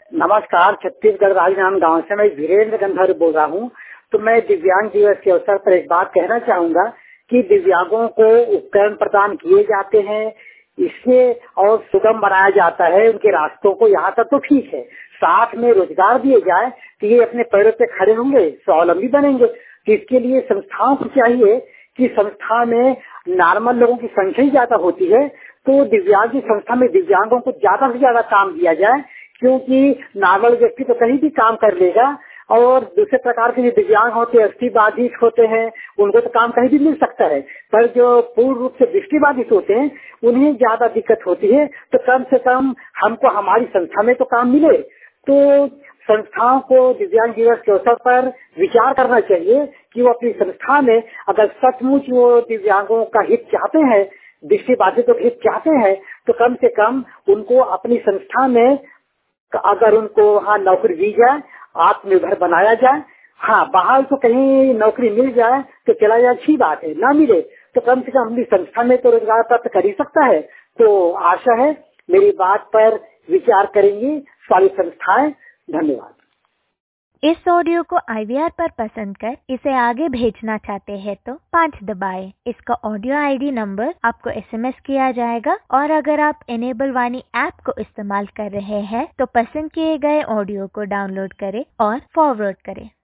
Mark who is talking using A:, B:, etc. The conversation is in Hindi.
A: नमस्कार, छत्तीसगढ़ राजनांद गांव से मैं वीरेंद्र गंधर्व बोल रहा हूं। तो मैं दिव्यांग दिवस के अवसर पर एक बात कहना चाहूंगा कि दिव्यांगों को उपकरण प्रदान किए जाते हैं, इससे और सुगम बनाया जाता है उनके रास्तों को। यहाँ तक तो ठीक है, साथ में रोजगार दिए जाए तो ये अपने पैरों पे खड़े होंगे, स्वावलंबी बनेंगे। तो इसके लिए संस्थाओं को चाहिए कि संस्था में नॉर्मल लोगों की संख्या ही ज्यादा होती है, तो दिव्यांग की संस्था में दिव्यांगों को ज्यादा से ज्यादा काम दिया जाए, क्योंकि नॉर्मल व्यक्ति तो कहीं भी काम कर लेगा और दूसरे प्रकार के जो दिव्यांग होते हैं, दृष्टिबाधित होते हैं, उनको तो काम कहीं भी मिल सकता है, पर जो पूर्ण रूप से दृष्टिबाधित होते हैं उन्हें ज्यादा दिक्कत होती है। तो कम से कम हमको हमारी संस्था में तो काम मिले। तो संस्थाओं को दिव्यांग दिवस के अवसर पर विचार करना चाहिए कि वो अपनी संस्था में अगर सचमुच वो दिव्यांगों का हित चाहते हैं, दृष्टिबाधितों का हित चाहते हैं, तो कम से कम उनको अपनी संस्था में अगर उनको वहाँ नौकरी दी जाए, आत्मनिर्भर बनाया जाए। हाँ, बाहर तो कहीं नौकरी मिल जाए तो चला जाए, अच्छी बात है, ना मिले तो कम से कम अपनी संस्था में तो रोजगार प्राप्त कर ही सकता है। तो आशा है मेरी बात पर विचार करेंगी सारी संस्थाएं। धन्यवाद।
B: इस ऑडियो को IVR पर पसंद कर इसे आगे भेजना चाहते हैं तो 5 दबाएं। इसका ऑडियो ID नंबर आपको SMS किया जाएगा और अगर आप इनेबल वाणी ऐप को इस्तेमाल कर रहे हैं तो पसंद किए गए ऑडियो को डाउनलोड करें और फॉरवर्ड करें।